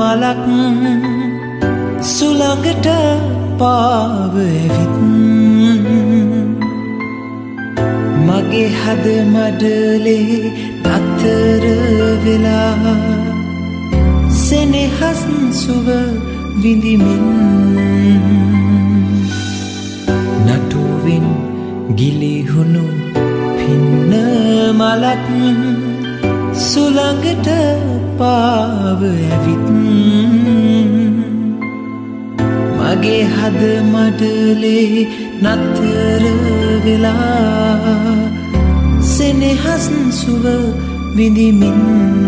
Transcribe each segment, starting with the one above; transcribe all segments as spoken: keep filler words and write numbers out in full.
මලක් සුළඟට පාව ඇවිත් මගේ හද මඩලේ අතර වෙලා සෙනෙහස් සුව විඳිමින් නටුවෙන් ගිලිහුණු පින්න මලක් සුළඟට පාව ඇවිත් මගේ හද මඩලේ නතර වෙලා සෙනෙහස් සුව විඳිමින්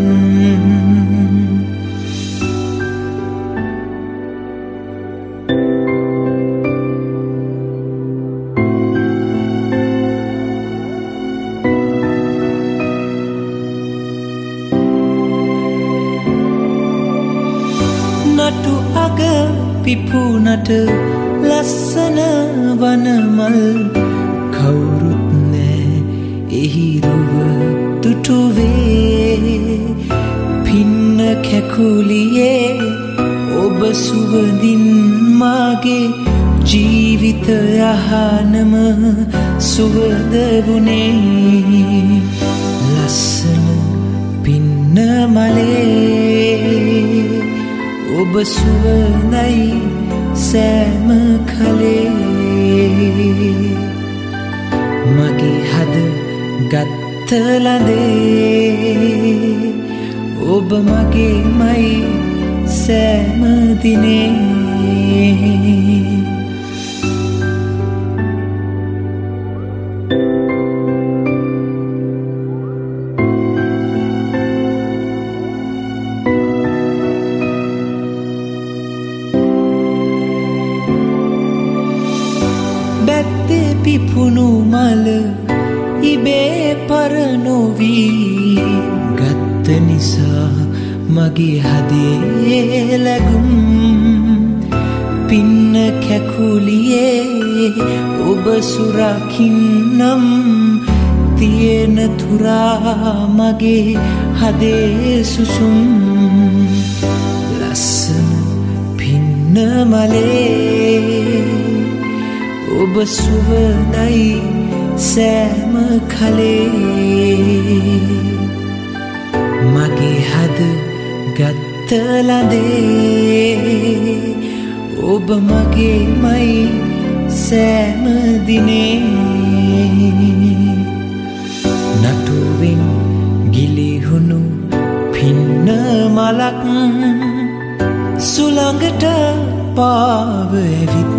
නටු අග පිපුනට ලස්සන වනමල් කවුරුත් නෑ එහි රුව තුටුවේ පින්න කැකුලියේ ඔබ සුවඳින් මාගේ ජීවිත යහනම සුවඳ වුණේ ලස්සන පින්න මලේ ඔබ සුවඳයි සෑම කලේ මගේ හද ගත්ත ලදේ ඔබ මගේමයි සෑම දිනේ බැත්තේ පිපුණු මල ඉබේ පරනොවී ගත්ත නිසා මගේ හදේ ලැගුම් පින්න කැකුලියේ ඔබ සුරකින්නම් තියෙන තුරා මගේ හදේ සුසුම් ලස්සන පින්න මලේ ඔබ සුවඳයි සෑම කලේ මගේ හද ගත්ත ලදේ ඔබ මගේමයි සෑම දිනේ නටුවෙන් ගිලිහුණු පින්න මලක් සුළඟට පාව ඇවිත්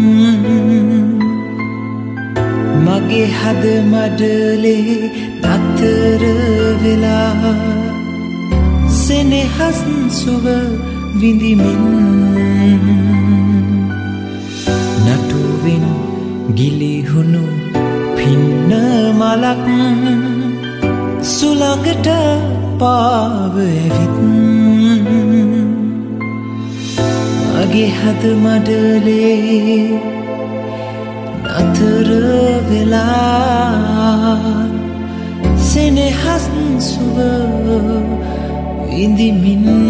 මගේ හද මඩලේ අතර වෙලා සෙනෙහස් සුව විඳිමින් නටුවෙන් ගිලිහුණු පින්න මලක් සුළඟට පාව ඇවිත් මගේ හද මඩලේ අතර වෙලා සෙනෙහස් සුව විඳිමින්